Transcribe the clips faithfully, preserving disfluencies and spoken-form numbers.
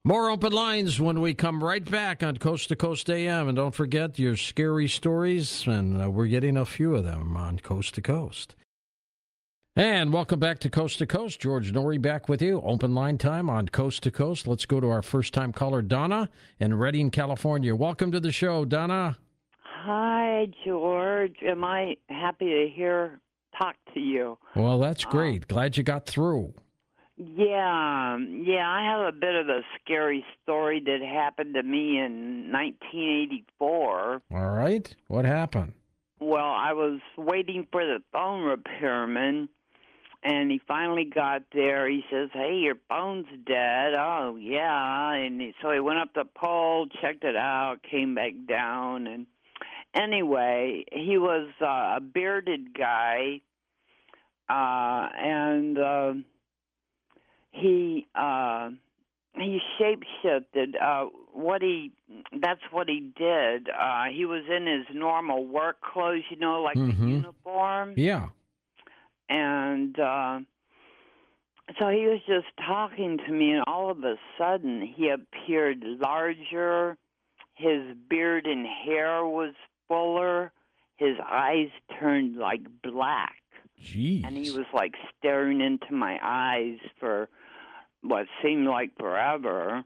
More open lines when we come right back on Coast to Coast A M. And don't forget your scary stories, and uh, we're getting a few of them on Coast to Coast. And welcome back to Coast to Coast. George Noory back with you. Open line time on Coast to Coast. Let's go to our first-time caller, Donna, in Redding, California. Welcome to the show, Donna. Hi, George. Am I happy to hear talk to you? Well, that's great. Um, Glad you got through. Yeah, yeah. I have a bit of a scary story that happened to me in nineteen eighty-four. All right. What happened? Well, I was waiting for the phone repairman, and he finally got there. He says, "Hey, your phone's dead." Oh, yeah. And he, so he went up the pole, checked it out, came back down. And anyway, he was uh, a bearded guy, uh, and uh, he uh, he shape-shifted. Uh, what he that's what he did. Uh, he was in his normal work clothes, you know, like mm-hmm. the uniform. Yeah. And uh, so he was just talking to me, and all of a sudden he appeared larger. His beard and hair was fuller. His eyes turned like black. Jeez. And he was like staring into my eyes for what seemed like forever.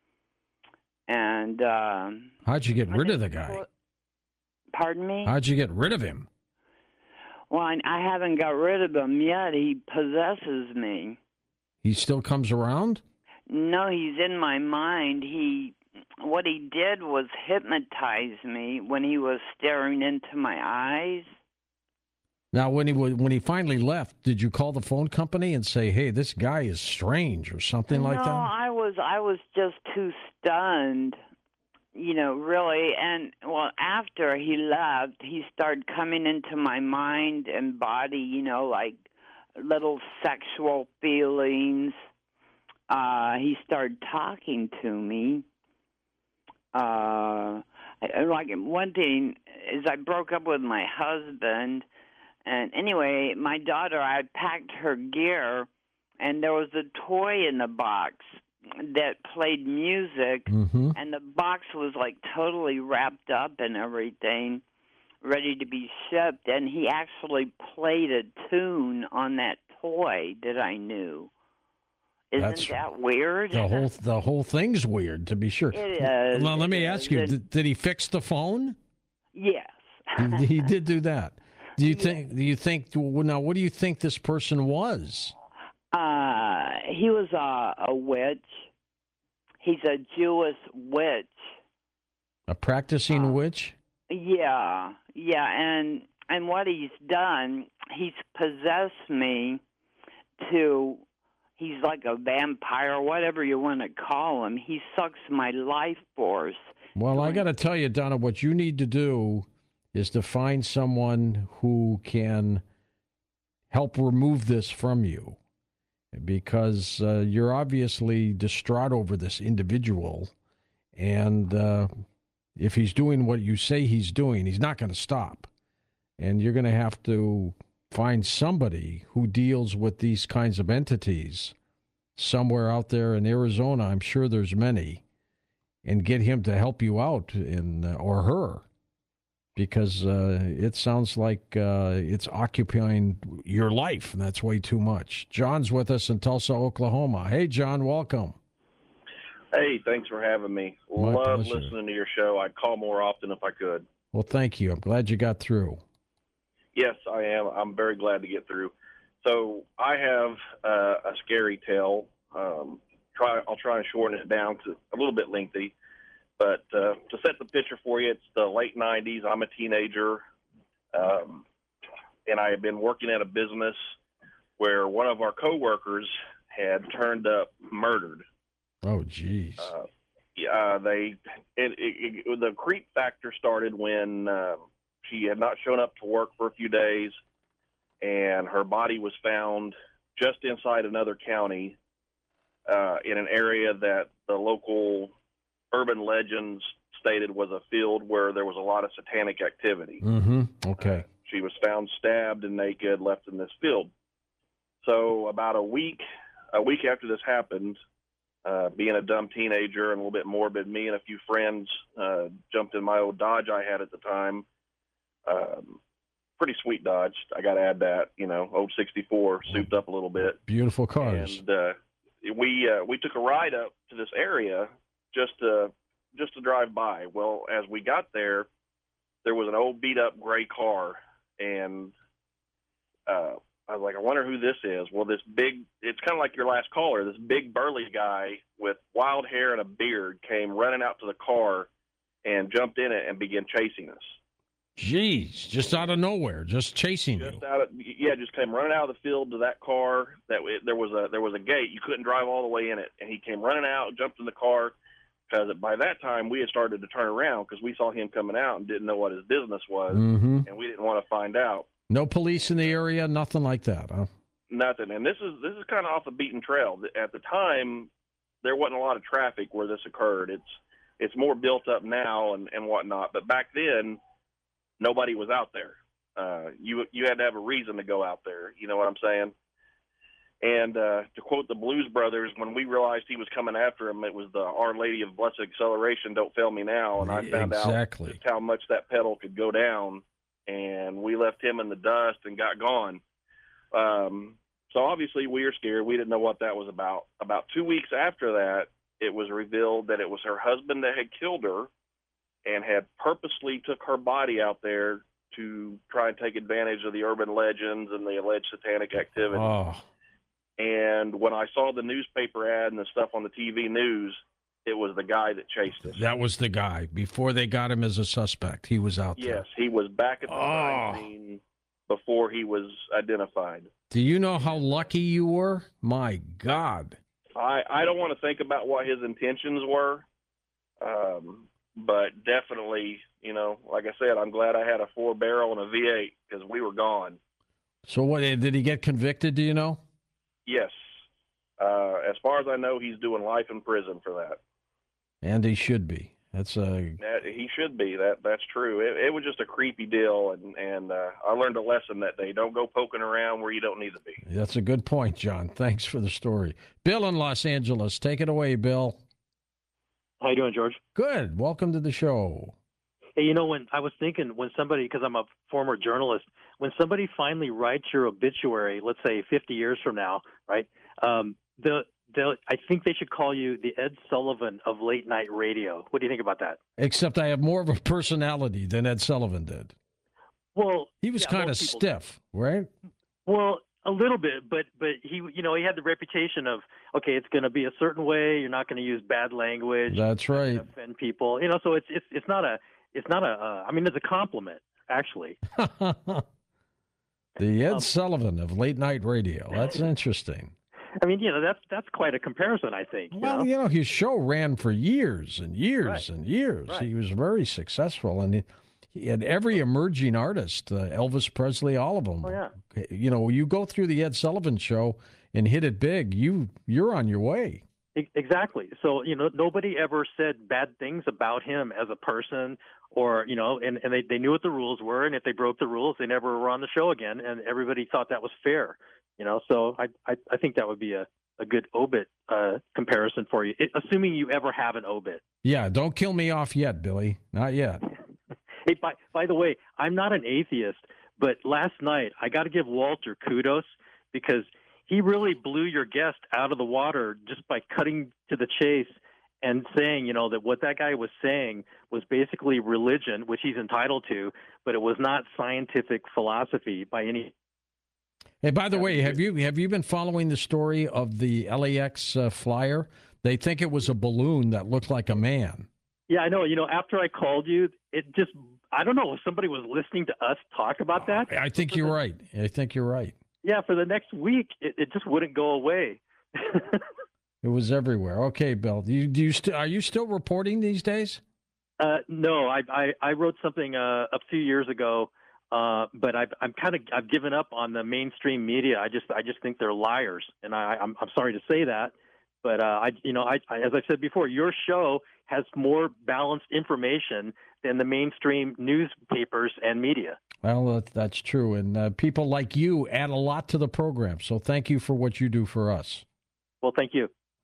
And uh, how'd you get rid of the guy? Pardon me? How'd you get rid of him? Well, I, I haven't got rid of him yet. He possesses me. He still comes around? No, he's in my mind. He, what he did was hypnotize me when he was staring into my eyes. Now, when he when he finally left, did you call the phone company and say, "Hey, this guy is strange" or something no, like that? No, I was I was just too stunned, you know, really. And well, after he left, he started coming into my mind and body, you know, like little sexual feelings. Uh, he started talking to me. Uh, like one thing is, I broke up with my husband. And anyway, my daughter, I packed her gear, and there was a toy in the box that played music, mm-hmm. and the box was like totally wrapped up and everything, ready to be shipped. And he actually played a tune on that toy that I knew. Isn't That's, that weird? The whole the whole thing's weird, to be sure. It is. Well, let it me is. ask you: and, did, did he fix the phone? Yes. he, he did do that. Do you think? Do you think? Now, what do you think this person was? Uh, he was a, a witch. He's a Jewish witch. A practicing uh, witch? Yeah, yeah, and and what he's done, he's possessed me to. He's like a vampire, whatever you want to call him. He sucks my life force. Well, I got to tell you, Donna, what you need to do is to find someone who can help remove this from you, because uh, you're obviously distraught over this individual, and uh, if he's doing what you say he's doing, he's not going to stop, and you're going to have to find somebody who deals with these kinds of entities somewhere out there in Arizona. I'm sure there's many, and get him to help you out, in, uh, or her. Because uh, it sounds like uh, it's occupying your life, and that's way too much. John's with us in Tulsa, Oklahoma. Hey, John, welcome. Hey, thanks for having me. My Love pleasure. listening to your show. I'd call more often if I could. Well, thank you. I'm glad you got through. Yes, I am. I'm very glad to get through. So I have uh, a scary tale. Um, try. I'll try and shorten it down to a little bit lengthy. But uh, to set the picture for you, it's the late nineties. I'm a teenager, um, and I had been working at a business where one of our coworkers had turned up murdered. Oh, geez. Uh, yeah, they it, it, it, the creep factor started when uh, she had not shown up to work for a few days, and her body was found just inside another county uh, in an area that the local urban legends stated was a field where there was a lot of satanic activity. Mm-hmm. Okay. Uh, she was found stabbed and naked, left in this field. So about a week, a week after this happened, Uh, being a dumb teenager and a little bit morbid, me and a few friends uh, jumped in my old Dodge I had at the time. Um, pretty sweet Dodge. I got to add that, you know, old sixty-four, souped up a little bit. Beautiful cars. And uh, we uh, we took a ride up to this area just to just to drive by. Well, as we got there, there was an old beat up gray car, and uh, I was like, I wonder who this is. Well, this big, it's kind of like your last caller. This big burly guy with wild hair and a beard came running out to the car and jumped in it and began chasing us. Jeez, just out of nowhere, just chasing Just you. out of, yeah, just came running out of the field to that car. That it, there was a there was a gate. You couldn't drive all the way in it, and he came running out, jumped in the car. Because by that time we had started to turn around because we saw him coming out and didn't know what his business was, Mm-hmm. and we didn't want to find out. No police in the area, nothing like that, huh? Nothing. And this is this is kind of off the beaten trail. At the time, there wasn't a lot of traffic where this occurred. It's it's more built up now and, and whatnot. But back then, nobody was out there. Uh, you you had to have a reason to go out there. You know what I'm saying? And uh, to quote the Blues Brothers, when we realized he was coming after him, it was the Our Lady of Blessed Acceleration, Don't Fail Me Now. And I found exactly. out just how much that pedal could go down. And we left him in the dust and got gone. Um, so obviously we were scared. We didn't know what that was about. About two weeks after that, it was revealed that it was her husband that had killed her and had purposely took her body out there to try and take advantage of the urban legends and the alleged satanic activity. Oh. And when I saw the newspaper ad and the stuff on the T V news, it was the guy that chased us. That was the guy. Before they got him as a suspect, he was out there. Yes, he was back at the Oh. crime scene before he was identified. Do you know how lucky you were? My God. I, I don't want to think about what his intentions were, um, but definitely, you know, like I said, I'm glad I had a four barrel and a V eight because we were gone. So what, did he get convicted, do you know? Yes. Uh, as far as I know, he's doing life in prison for that. And he should be. That's a... That, he should be. That That's true. It, it was just a creepy deal, and, and uh, I learned a lesson that day. Don't go poking around where you don't need to be. That's a good point, John. Thanks for the story. Bill in Los Angeles. Take it away, Bill. How you doing, George? Good. Welcome to the show. Hey, you know, when I was thinking when somebody, because I'm a former journalist, when somebody finally writes your obituary, let's say fifty years from now, right? Um, the the I think they should call you the Ed Sullivan of late night radio. What do you think about that? Except I have more of a personality than Ed Sullivan did. Well, He was yeah, kind of most people- stiff, right? Well, a little bit, but but he, you know, he had the reputation of okay, it's going to be a certain way. You're not going to use bad language. That's you're not right. gonna offend people. You know, so it's it's it's not a it's not a. Uh, I mean, it's a compliment actually. The Ed Um, Sullivan of late night radio. That's interesting. I mean, you know, that's that's quite a comparison, I think. you Well, know? you know, his show ran for years and years Right. and years. Right. He was very successful, and he, he had every emerging artist, uh, Elvis Presley, all of them. Oh, yeah. You know, you go through the Ed Sullivan show and hit it big, you you're on your way. E- Exactly. So, you know, nobody ever said bad things about him as a person or, you know, and, and they, they knew what the rules were. And if they broke the rules, they never were on the show again. And everybody thought that was fair, you know. So I I, I think that would be a, a good obit uh, comparison for you, it, assuming you ever have an obit. Yeah, don't kill me off yet, Billy. Not yet. Hey, by, by the way, I'm not an atheist, but last night I got to give Walter kudos because he really blew your guest out of the water just by cutting to the chase and saying, you know, that what that guy was saying was basically religion, which he's entitled to, but it was not scientific philosophy by any. Hey, by the way, have you have you been following the story of the L A X uh, flyer? They think it was a balloon that looked like a man. Yeah, I know. You know, after I called you, it just, I don't know if somebody was listening to us talk about that. I think you're right. I think you're right. Yeah, for the next week, it, it just wouldn't go away. It was everywhere. Okay, Bill. Do you, do you st- are you still reporting these days? Uh, no, I, I, I wrote something uh, a few years ago, uh, but I've, I'm kind of I've given up on the mainstream media. I just I just think they're liars, and I, I'm I'm sorry to say that, but uh, I you know I, I as I said before, your show has more balanced information than the mainstream newspapers and media. Well, that, that's true, and uh, people like you add a lot to the program. So thank you for what you do for us. Well, thank you.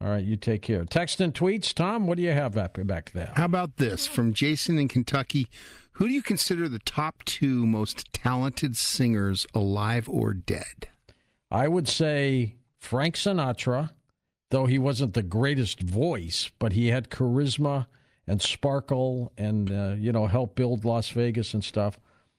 All right, you take care. Text and tweets. Tom, what do you have back, back there? How about this from Jason in Kentucky? Who do you consider the top two most talented singers, alive or dead? I would say Frank Sinatra, though he wasn't the greatest voice, but he had charisma and sparkle and, uh, you know, helped build Las Vegas and stuff.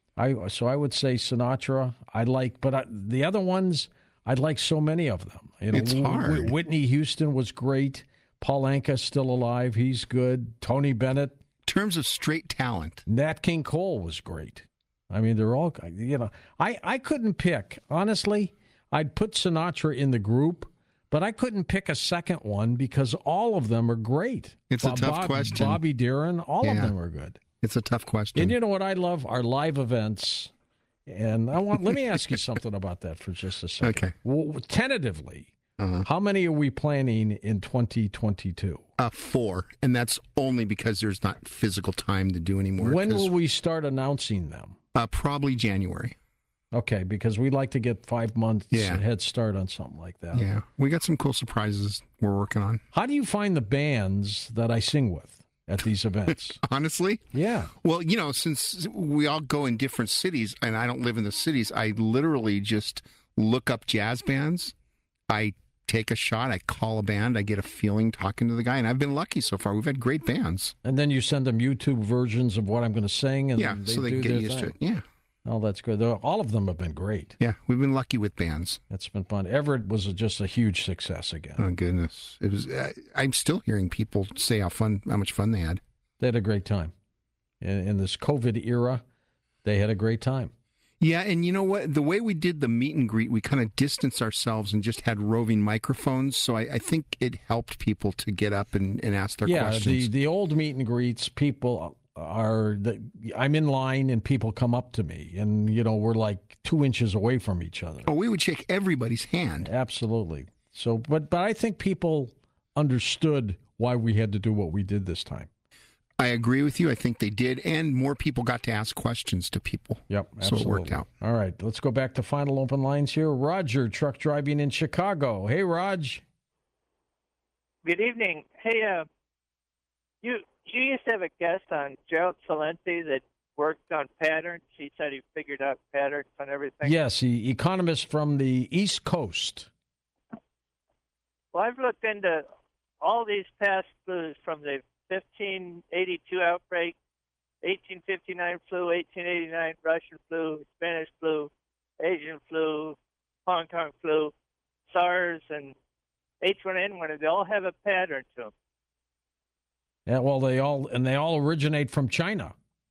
I So I would say Sinatra. I like, but I, the other ones, I like so many of them. You know, It's hard. Wh- Whitney Houston was great. Paul Anka's still alive. He's good. Tony Bennett. In terms of straight talent, Nat King Cole was great. I mean, they're all, you know, I, I couldn't pick. Honestly, I'd put Sinatra in the group, but I couldn't pick a second one because all of them are great. It's a tough question. Bobby Darin, all of Yeah. them are good. it's a tough question. And you know what I love? Our live events. And I want, let me ask you something about that for just a second. Okay. Well, tentatively, Uh-huh. how many are we planning in twenty twenty-two? Uh, four, and that's only because there's not physical time to do anymore. When 'cause, will we start announcing them? Uh, probably January. Okay, because we like to get five months Yeah. head start on something like that. Yeah, we got some cool surprises we're working on. How do you find the bands that I sing with at these events? Honestly, Yeah. well, you know, since we all go in different cities, and I don't live in the cities, I literally just look up jazz bands. I take a shot. I call a band. I get a feeling talking to the guy, and I've been lucky so far. We've had great bands. And then you send them YouTube versions of what I'm going to sing, and Yeah, they so they do can get their used to thing. it. Yeah, Oh, that's good. They're- All of them have been great. yeah, we've been lucky with bands. It's been fun. Everett was just a huge success again. Oh goodness, it was. I, I'm still hearing people say how fun, how much fun they had. They had a great time. In, in this COVID era, they had a great time. Yeah, and you know what? The way we did the meet and greet, we kind of distanced ourselves and just had roving microphones. So I, I think it helped people to get up and, and ask their yeah, questions. the, the old meet and greets, people are, the, I'm in line and people come up to me and, you know, we're like two inches away from each other. Oh, we would shake everybody's hand. Absolutely. So, but, but I think people understood why we had to do what we did this time. I agree with you. I think they did, and more people got to ask questions to people. Yep, So absolutely. it worked out. All right, let's go back to final open lines here. Roger, truck driving in Chicago. Hey, Raj. Good evening. Hey, uh, you you used to have a guest on Gerald Salenti that worked on patterns. He said he figured out patterns on everything. Yes, the economist from the East Coast. Well, I've looked into all these past flus from the fifteen eighty-two outbreak, eighteen fifty-nine flu, eighteen eighty-nine Russian flu, Spanish flu, Asian flu, Hong Kong flu, SARS, and H one N one. They all have a pattern to them. Yeah, well, they all and they all originate from China.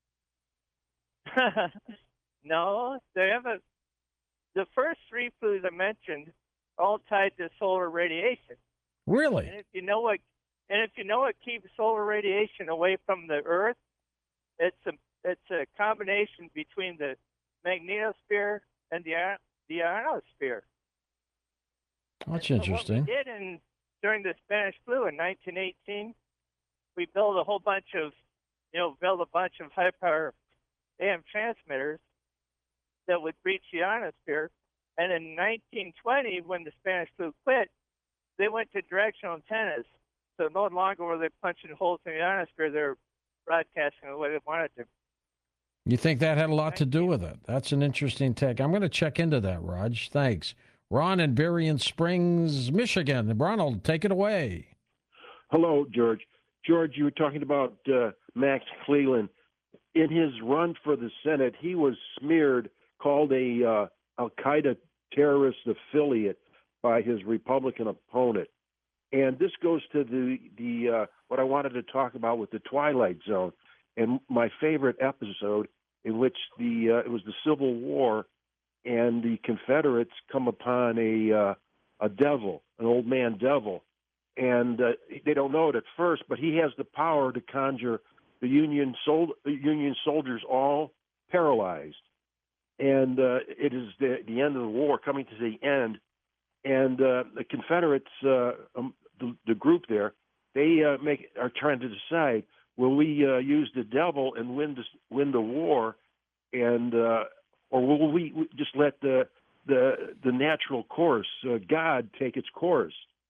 No, they have a. The first three flus I mentioned are all tied to solar radiation. Really? And if you know what, and if you know what keeps solar radiation away from the Earth, it's a it's a combination between the magnetosphere and the ion- the ionosphere. That's So interesting. What we did in during the Spanish flu in nineteen eighteen, we built a whole bunch of, you know, built a bunch of high power A M transmitters that would breach the ionosphere. And in nineteen twenty, when the Spanish flu quit, they went to directional antennas. So no longer were they punching holes in the ionosphere; they were broadcasting the way they wanted to. You think that had a lot to do with it? That's an interesting take. I'm going to check into that, Raj. Thanks. Ron in Berrien Springs, Michigan. Ronald, take it away. Hello, George. George, you were talking about uh, Max Cleland. In his run for the Senate, he was smeared, called a uh, Al Qaeda terrorist affiliate by his Republican opponent. And this goes to the the uh, what I wanted to talk about with the Twilight Zone, and my favorite episode in which the uh, it was the Civil War, and the Confederates come upon a uh, a devil, an old man devil, and uh, they don't know it at first, but he has the power to conjure the Union sol- Union soldiers all paralyzed, and uh, it is the the end of the war, coming to the end, and uh, the Confederates, uh, um, the, the group there, they uh, make are trying to decide: will we uh, use the devil and win this, win the war, and uh, or will we just let the the the natural course, uh, God, take its course?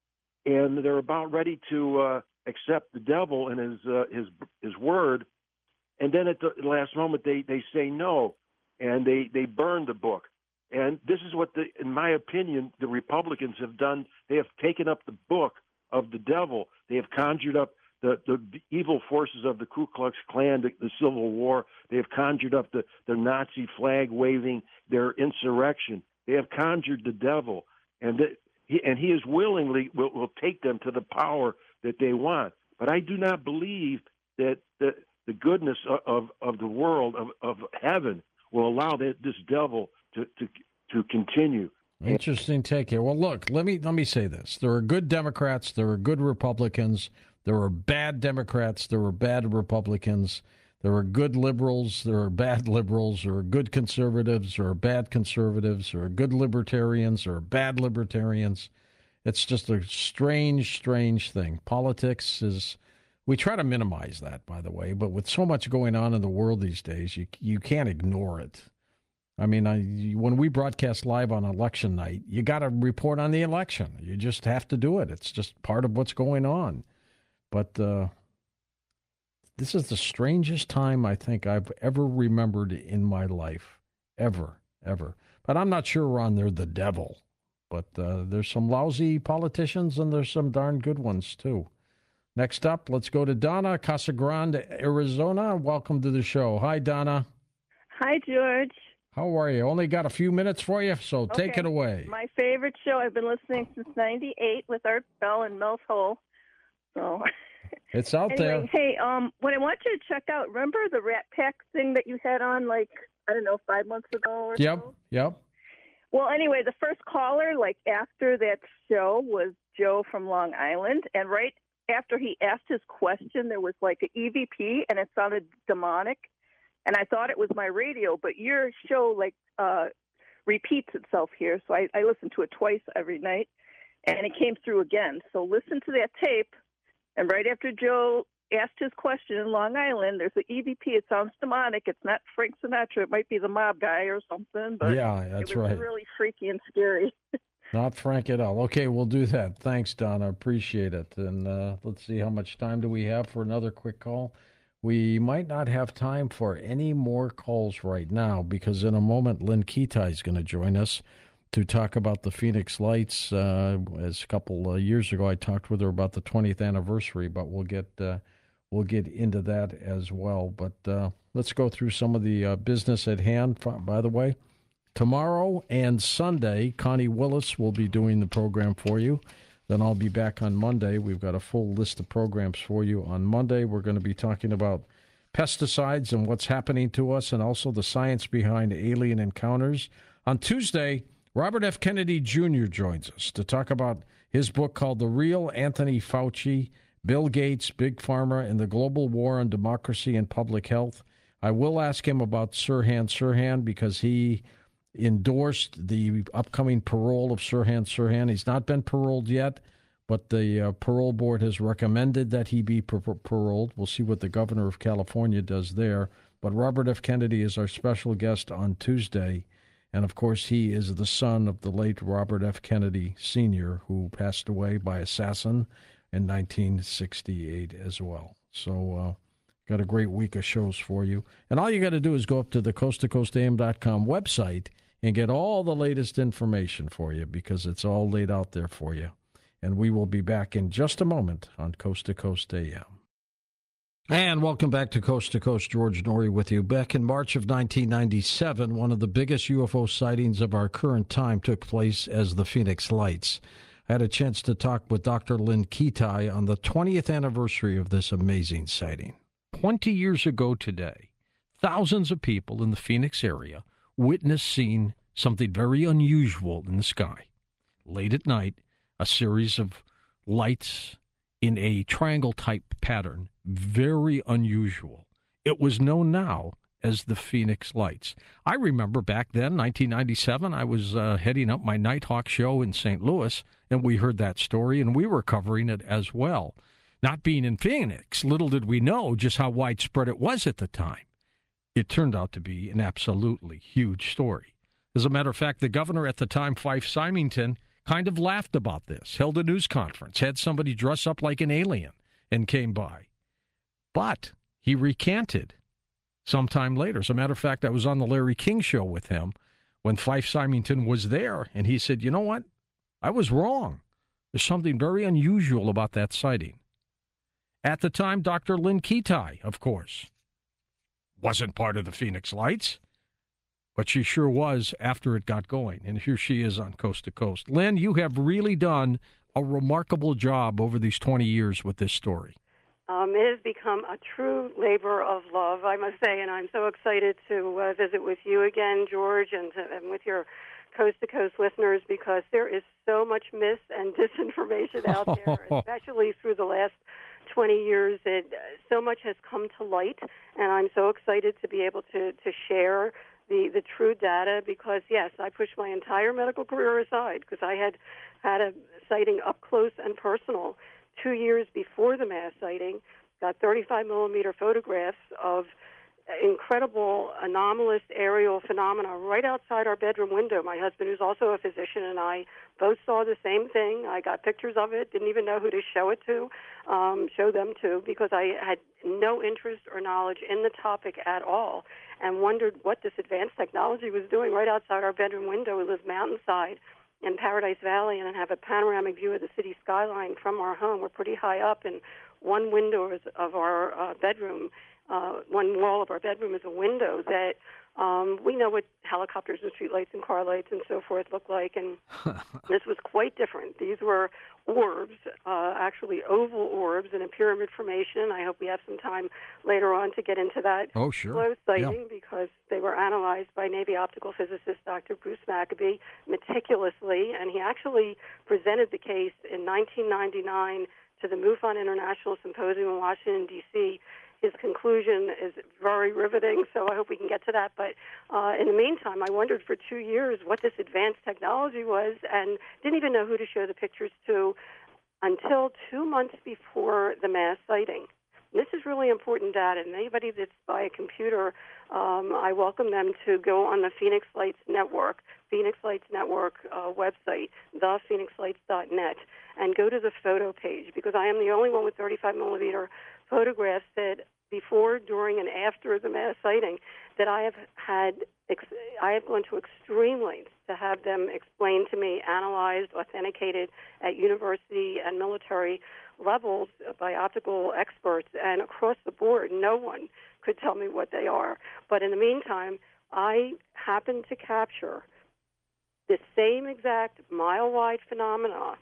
and they're about ready to uh, accept the devil and his uh, his his word, and then at the last moment they, they say no, and they, they burn the book. And this is what, the, in my opinion, the Republicans have done. They have taken up the book of the devil. They have conjured up the, the, the evil forces of the Ku Klux Klan, the, the Civil War. They have conjured up the, the Nazi flag waving, their insurrection. They have conjured the devil, and the, he, and he is willingly will, will take them to the power that they want. But I do not believe that the, the goodness of, of, of the world, of, of heaven, will allow that, this devil to, to, to continue. Interesting take here. Well, look, let me let me say this. There are good Democrats. There are good Republicans. There are bad Democrats. There are bad Republicans. There are good liberals. There are bad liberals. There are good conservatives. There are bad conservatives. There are good libertarians. There are bad libertarians. It's just a strange, strange thing. Politics is, we try to minimize that, by the way, but with so much going on in the world these days, you you can't ignore it. I mean, I, when we broadcast live on election night, you got to report on the election. You just have to do it. It's just part of what's going on. But uh, this is the strangest time I think I've ever remembered in my life, ever, ever. But I'm not sure we're on there the devil. But uh, there's some lousy politicians and there's some darn good ones, too. Next up, let's go to Donna, Casa Grande, Arizona. Welcome to the show. Hi, Donna. Hi, George. How are you? Only got a few minutes for you, so Okay. take it away. My favorite show. I've been listening since ninety-eight with Art Bell and Mel's Hole. So It's out anyway, there. hey, um, what I want you to check out, remember the Rat Pack thing that you had on, like, I don't know, five months ago or Yep, so? yep. Well, anyway, the first caller, like, after that show was Joe from Long Island, and right after he asked his question, there was, like, an E V P, and it sounded demonic. And I thought it was my radio, but your show like uh, repeats itself here, so I, I listen to it twice every night, and it came through again. So listen to that tape, and right after Joe asked his question in Long Island, there's an E V P. It sounds demonic. It's not Frank Sinatra. It might be the mob guy or something, but Yeah, that's it was right. really freaky and scary. Not Frank at all. Okay, we'll do that. Thanks, Donna. Appreciate it. And uh, let's see, how much time do we have for another quick call? We might not have time for any more calls right now because in a moment, Lynn Ketai is going to join us to talk about the Phoenix Lights. Uh, as a couple of years ago, I talked with her about the twentieth anniversary, but we'll get uh, we'll get into that as well. But uh, let's go through some of the uh, business at hand. By the way, tomorrow and Sunday, Connie Willis will be doing the program for you. Then I'll be back on Monday. We've got a full list of programs for you on Monday. We're going to be talking about pesticides and what's happening to us and also the science behind alien encounters. On Tuesday, Robert F. Kennedy Junior joins us to talk about his book called The Real Anthony Fauci, Bill Gates, Big Pharma, and the Global War on Democracy and Public Health. I will ask him about Sirhan Sirhan because he endorsed the upcoming parole of Sirhan Sirhan. He's not been paroled yet, but the uh, parole board has recommended that he be par- paroled. We'll see what the governor of California does there. But Robert F. Kennedy is our special guest on Tuesday. And, of course, he is the son of the late Robert F. Kennedy Senior, who passed away by assassin in nineteen sixty-eight as well. So, uh, got a great week of shows for you. And all you got to do is go up to the coast to coast a m dot com website and get all the latest information for you because it's all laid out there for you. And we will be back in just a moment on Coast to Coast A M. And welcome back to Coast to Coast. George Norrie with you. Back in March of nineteen ninety-seven, one of the biggest U F O sightings of our current time took place as the Phoenix Lights. I had a chance to talk with Doctor Lynn Ketai on the twentieth anniversary of this amazing sighting. twenty years ago today, thousands of people in the Phoenix area witnessed seeing something very unusual in the sky. Late at night, a series of lights in a triangle-type pattern, very unusual. It was known now as the Phoenix Lights. I remember back then, nineteen ninety-seven, I was uh, heading up my Nighthawk show in Saint Louis, and we heard that story, and we were covering it as well. Not being in Phoenix, little did we know just how widespread it was at the time. It turned out to be an absolutely huge story. As a matter of fact, the governor at the time, Fife Symington, kind of laughed about this, held a news conference, had somebody dress up like an alien and came by. But he recanted sometime later. As a matter of fact, I was on the Larry King show with him when Fife Symington was there, and he said, you know what? I was wrong. There's something very unusual about that sighting. At the time, Doctor Lynn Ketai, of course, wasn't part of the Phoenix Lights, but she sure was after it got going. And here she is on Coast to Coast. Lynn, you have really done a remarkable job over these twenty years with this story. Um, it has become a true labor of love, I must say, and I'm so excited to uh, visit with you again, George, and, to, and with your Coast to Coast listeners, because there is so much mis and disinformation out there, especially through the last twenty years. It, so much has come to light, and I'm so excited to be able to, to share the, the true data, because, yes, I pushed my entire medical career aside because I had had a sighting up close and personal two years before the mass sighting, got thirty-five millimeter photographs of incredible anomalous aerial phenomena right outside our bedroom window. My husband, who's also a physician, and I both saw the same thing. I got pictures of it, didn't even know who to show it to, um, show them to, because I had no interest or knowledge in the topic at all, and wondered what this advanced technology was doing right outside our bedroom window. We live mountainside in Paradise Valley and have a panoramic view of the city skyline from our home. We're pretty high up, and one window is of our uh, bedroom, uh, one wall of our bedroom is a window that um, we know what helicopters and streetlights and car lights and so forth look like, and this was quite different. These were orbs, uh, actually oval orbs in a pyramid formation. I hope we have some time later on to get into that oh, sure. close sighting, yeah. because they were analyzed by Navy optical physicist Doctor Bruce Maccabee meticulously, and he actually presented the case in nineteen ninety-nine to the MUFON International Symposium in Washington, D C His conclusion is very riveting, so I hope we can get to that. But uh, in the meantime, I wondered for two years what this advanced technology was, and didn't even know who to show the pictures to until two months before the mass sighting. And this is really important data, and anybody that's by a computer, um, I welcome them to go on the Phoenix Lights Network, Phoenix Lights Network uh, website, the phoenix lights dot net, and go to the photo page, because I am the only one with thirty-five millimeter photographs that before, during, and after the mass sighting that I have had, I have gone to extreme lengths to have them explained to me, analyzed, authenticated at university and military levels by optical experts, and across the board, no one could tell me what they are. But in the meantime, I happened to capture the same exact mile-wide phenomena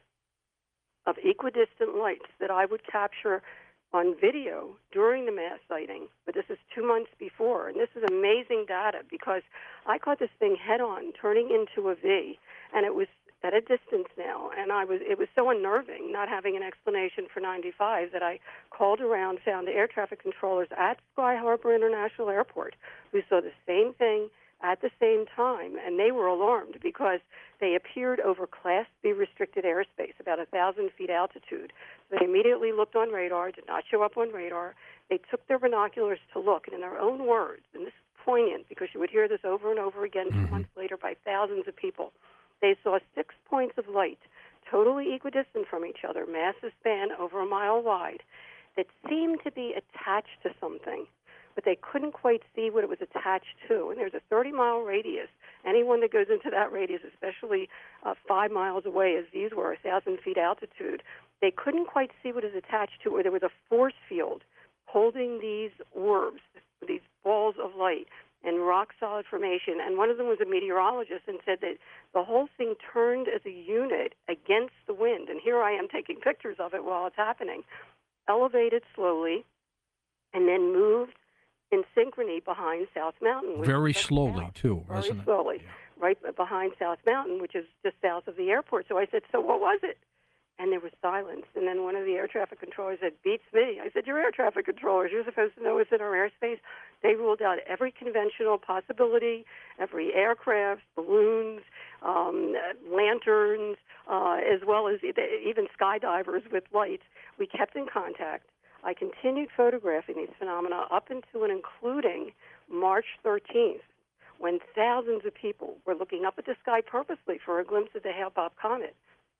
of equidistant lights that I would capture on video during the mass sighting, but this is two months before. And this is amazing data, because I caught this thing head-on, turning into a V, and it was at a distance now, and I was it was so unnerving not having an explanation for ninety-five that I called around, found the air traffic controllers at Sky Harbor International Airport, who saw the same thing at the same time, and they were alarmed because they appeared over Class B restricted airspace, about one thousand feet altitude. So they immediately looked on radar, did not show up on radar. They took their binoculars to look, and in their own words, and this is poignant because you would hear this over and over again two months later by thousands of people, they saw six points of light, totally equidistant from each other, massive span over a mile wide, that seemed to be attached to something, but they couldn't quite see what it was attached to. And there's a thirty-mile radius. Anyone that goes into that radius, especially uh, five miles away, as these were, one thousand feet altitude, they couldn't quite see what it was attached to, or there was a force field holding these orbs, these balls of light, in rock-solid formation. And one of them was a meteorologist and said that the whole thing turned as a unit against the wind. And here I am taking pictures of it while it's happening, elevated slowly, and then moved in synchrony behind South Mountain. which Very is just slowly, south. too, Very wasn't it? slowly, Yeah. right behind South Mountain, which is just south of the airport. So I said, so what was it? And there was silence. And then one of the air traffic controllers said, beats me. I said, you're air traffic controllers. You're supposed to know what's in our airspace. They ruled out every conventional possibility, every aircraft, balloons, um, lanterns, uh, as well as even skydivers with lights. We kept in contact. I continued photographing these phenomena up into and including March thirteenth, when thousands of people were looking up at the sky purposely for a glimpse of the Hale-Bopp comet.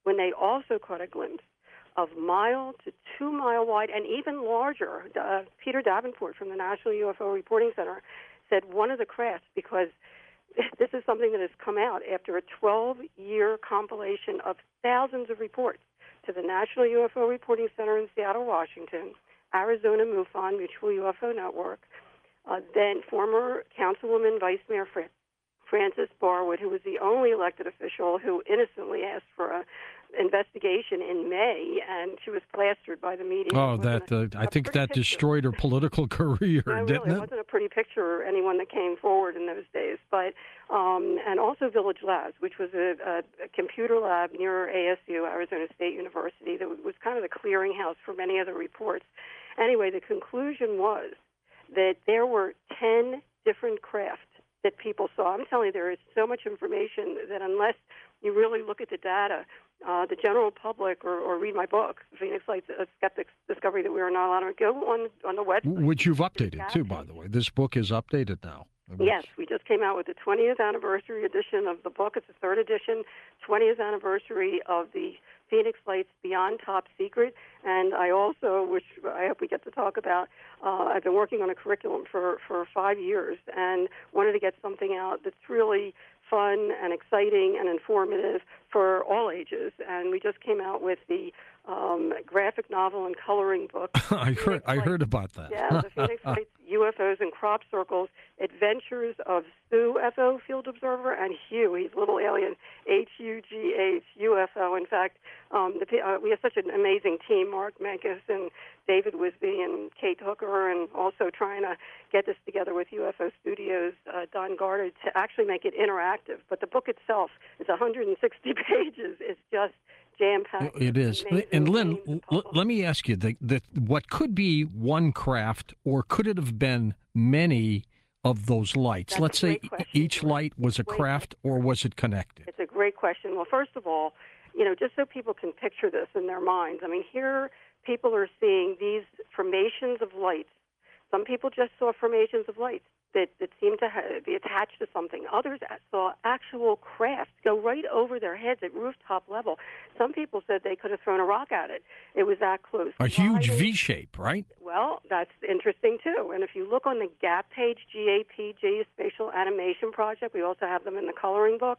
when they also caught a glimpse of mile to two mile wide and even larger. Uh, Peter Davenport from the National U F O Reporting Center said one of the crafts, because this is something that has come out after a twelve-year compilation of thousands of reports to the National U F O Reporting Center in Seattle, Washington, Arizona MUFON, Mutual U F O Network, uh, then former Councilwoman Vice Mayor Fran- Frances Barwood, who was the only elected official who innocently asked for a investigation in May, and she was plastered by the media. Oh, It that wasn't uh, a- I a think pretty that picture. destroyed her political career, No, didn't really, it it? wasn't a pretty picture, anyone that came forward in those days. But um, and also Village Labs, which was a, a, a computer lab near A S U, Arizona State University, that was kind of the clearinghouse for many other reports. Anyway, the conclusion was that there were ten different craft that people saw. I'm telling you, there is so much information that unless you really look at the data, uh, the general public, or, or read my book, Phoenix Lights, A Skeptic's Discovery That We Are Not Allowed to Go on on the website. Which you've updated too, by the way. This book is updated now. Yes, we just came out with the twentieth anniversary edition of the book. It's the third edition, twentieth anniversary of the Phoenix Lights Beyond Top Secret. And I also, which I hope we get to talk about, uh, I've been working on a curriculum for, for five years and wanted to get something out that's really fun and exciting and informative for all ages. And we just came out with the um, graphic novel and coloring book. I heard, I heard about that. Yeah, the Phoenix Lights, U F Os and Crop Circles, Adventures of Stu F O Field Observer and Hugh, he's a little alien, H U G H U F O. In fact, um, the, uh, we have such an amazing team, Mark Mankus and David Wisby and Kate Hooker, and also trying to get this together with U F O Studios, uh, Don Garter, to actually make it interactive. But the book itself is one hundred sixty pages. It's just jam-packed. It is. And Lynn, l- let me ask you, the, the, what could be one craft, or could it have been many of those lights? That's Let's a say great question, each George. light was a Great craft, or was it connected? It's a great question. Well, first of all, you know, just so people can picture this in their minds, I mean, here people are seeing these formations of lights. Some people just saw formations of lights that, that seemed to ha- be attached to something. Others saw actual craft go right over their heads at rooftop level. Some people said they could have thrown a rock at it. It was that close. A huge Gliding- V shape, right? Well, that's interesting, too. And if you look on the GAP page, G A P G, Spatial Animation Project, we also have them in the coloring book,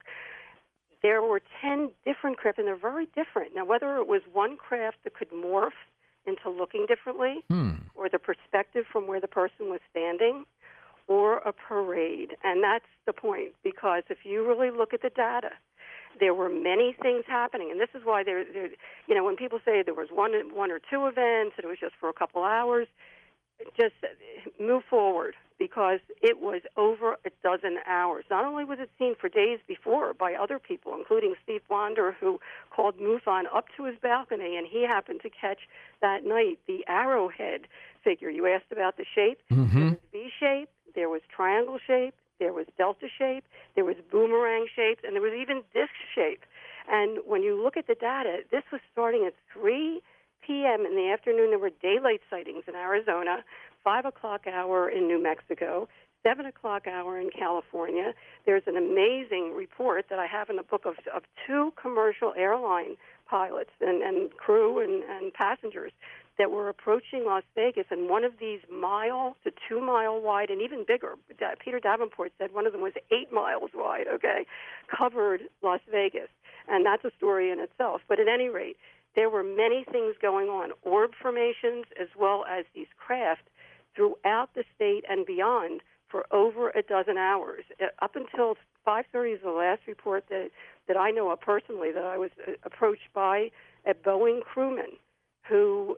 there were ten different craft, and they're very different. Now, whether it was one craft that could morph into looking differently, Hmm. or the perspective from where the person was standing, or a parade. And that's the point, because if you really look at the data, there were many things happening. And this is why there, there you know, when people say there was one, one or two events and it was just for a couple hours, just move forward, because it was over a dozen hours. Not only was it seen for days before by other people, including Steve Wander, who called MUFON up to his balcony, and he happened to catch that night the arrowhead figure. You asked about the shape. Mm-hmm. There was V shape, there was triangle shape, there was delta shape, there was boomerang shape, and there was even disc shape. And when you look at the data, this was starting at three p.m. in the afternoon. There were daylight sightings in Arizona, five o'clock hour in New Mexico, seven o'clock hour in California. There's an amazing report that I have in the book of, of two commercial airline pilots and, and crew and, and passengers that were approaching Las Vegas, and one of these mile to two mile wide and even bigger, Peter Davenport said one of them was eight miles wide, okay, covered Las Vegas. And that's a story in itself. But at any rate, there were many things going on, orb formations as well as these craft throughout the state and beyond for over a dozen hours. Up until five thirty is the last report that, that I know of personally, that I was approached by a Boeing crewman who,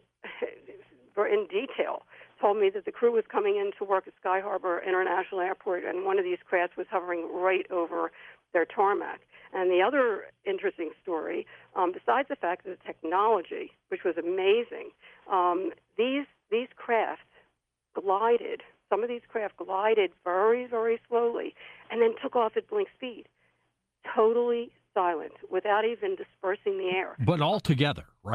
in detail, told me that the crew was coming in to work at Sky Harbor International Airport, and one of these crafts was hovering right over their tarmac. And the other interesting story, um, besides the fact that the technology, which was amazing, um, these these craft glided. Some of these craft glided very, very slowly, and then took off at blink speed, totally silent, without even dispersing the air. But all together, right?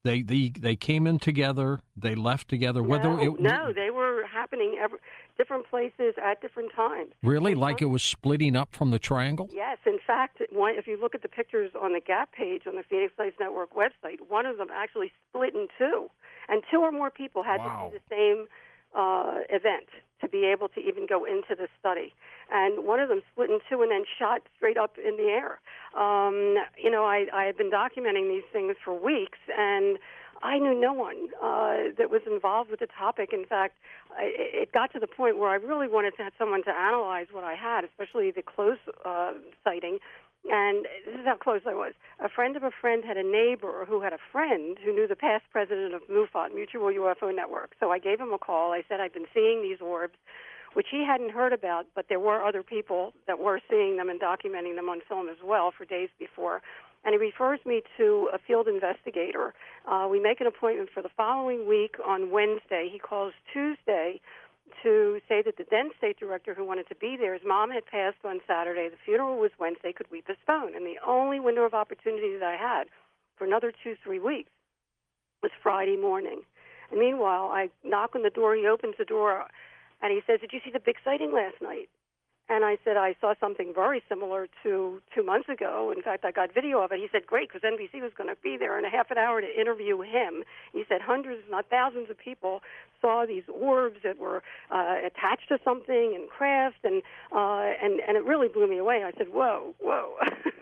They they they came in together. They left together. Whether no, it, no, they were happening every, different places at different times. really And like it was splitting up from the triangle. Yes, in fact, one, if you look at the pictures on the Gap page on the Phoenix Lights Network website, one of them actually split in two, and two or more people had Wow. to see the same uh, event to be able to even go into the study. And one of them split in two and then shot straight up in the air. Um, you know, I, I had been documenting these things for weeks, and I knew no one uh, that was involved with the topic. In fact, I, it got to the point where I really wanted to have someone to analyze what I had, especially the close uh, sighting. And this is how close I was. A friend of a friend had a neighbor who had a friend who knew the past president of MUFON, Mutual U F O Network. So I gave him a call. I said I'd been seeing these orbs, which he hadn't heard about, but there were other people that were seeing them and documenting them on film as well for days before. And he refers me to a field investigator. Uh, we make an appointment for the following week on Wednesday. He calls Tuesday to say that the then state director who wanted to be there, his mom had passed on Saturday. The funeral was Wednesday. Could we postpone? And the only window of opportunity that I had for another two, three weeks was Friday morning. And meanwhile, I knock on the door. He opens the door, and he says, "Did you see the big sighting last night?" And I said, I saw something very similar to two months ago. In fact, I got video of it. He said, great, because N B C was going to be there in a half an hour to interview him. He said hundreds, not thousands of people saw these orbs that were uh, attached to something and craft, and, uh, and, and it really blew me away. I said, whoa, whoa.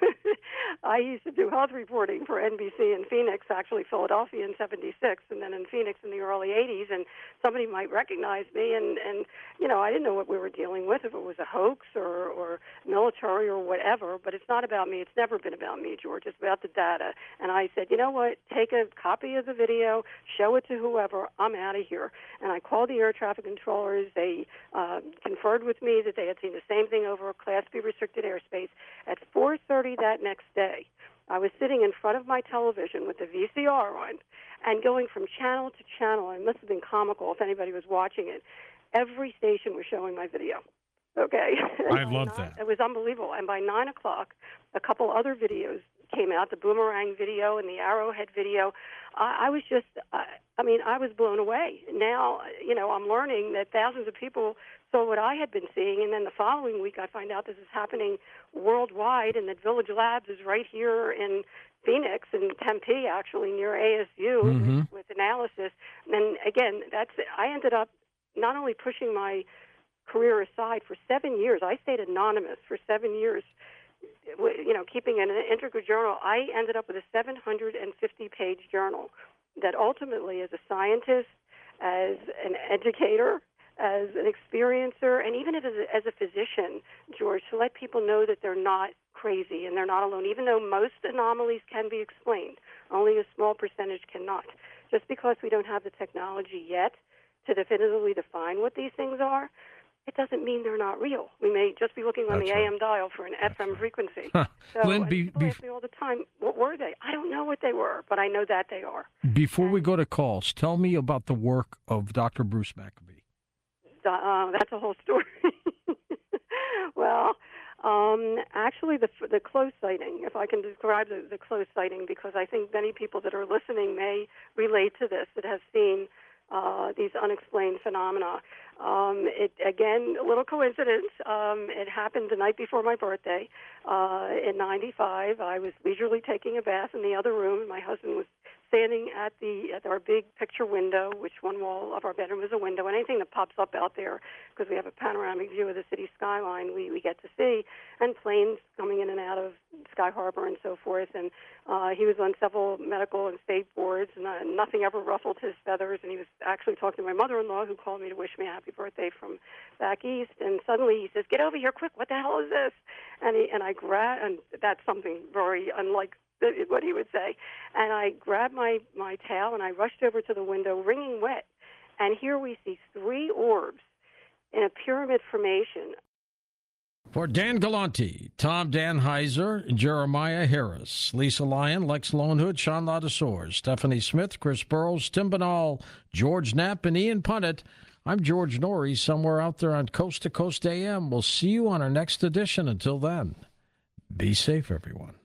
I used to do health reporting for N B C in Phoenix, actually Philadelphia in seventy-six, and then in Phoenix in the early eighties, and somebody might recognize me, and, and you know, I didn't know what we were dealing with, if it was a hoax or, or military or whatever, but it's not about me. It's never been about me, George. It's about the data. And I said, you know what, take a copy of the video, show it to whoever, I'm out of here. And I called the air traffic controllers. They uh, conferred with me that they had seen the same thing over a Class B restricted airspace. At four thirty that next day, I was sitting in front of my television with the V C R on and going from channel to channel. And it must have been comical if anybody was watching it. Every station was showing my video. Okay. I love that. It was unbelievable. And by nine o'clock, a couple other videos came out, the Boomerang video and the Arrowhead video. I, I was just, uh, I mean, I was blown away. Now, you know, I'm learning that thousands of people saw what I had been seeing, and then the following week I find out this is happening worldwide, and that Village Labs is right here in Phoenix, in Tempe, actually, near A S U, Mm-hmm. with, with analysis. And again, that's, I ended up not only pushing my career aside for seven years. I stayed anonymous for seven years, you know, keeping an integral journal. I ended up with a seven hundred fifty page journal that ultimately, as a scientist, as an educator, as an experiencer, and even as a, as a physician, George, to let people know that they're not crazy and they're not alone, even though most anomalies can be explained. Only a small percentage cannot. Just because we don't have the technology yet to definitively define what these things are, it doesn't mean they're not real. We may just be looking on That's the right. A M dial for an That's F M right. frequency. Huh. So Lynn, and be- people be- ask me all the time, what were they? I don't know what they were, but I know that they are. Before we go to calls, tell me about the work of Doctor Bruce Maccabee. Uh, that's a whole story. Well, um, actually, the the close sighting, if I can describe the, the close sighting, because I think many people that are listening may relate to this, that have seen uh, these unexplained phenomena. Um, it again, a little coincidence. Um, it happened the night before my birthday uh, in ninety-five. I was leisurely taking a bath in the other room. My husband was standing at the at our big picture window, which one wall of our bedroom is a window, and anything that pops up out there, because we have a panoramic view of the city skyline, we, we get to see, and planes coming in and out of Sky Harbor and so forth. And uh, he was on several medical and state boards, and uh, nothing ever ruffled his feathers. And he was actually talking to my mother-in-law, who called me to wish me a happy birthday from back east. And suddenly he says, "Get over here quick! What the hell is this?" And he and I grab, and that's something very unlike what he would say. And I grabbed my, my towel and I rushed over to the window, wringing wet. And here we see three orbs in a pyramid formation. For Dan Galante, Tom Danheiser, Jeremiah Harris, Lisa Lyon, Lex Lonehood, Sean Ladesor, Stephanie Smith, Chris Burrows, Tim Banal, George Knapp, and Ian Punnett, I'm George Norrie, somewhere out there on Coast to Coast A M. We'll see you on our next edition. Until then, be safe, everyone.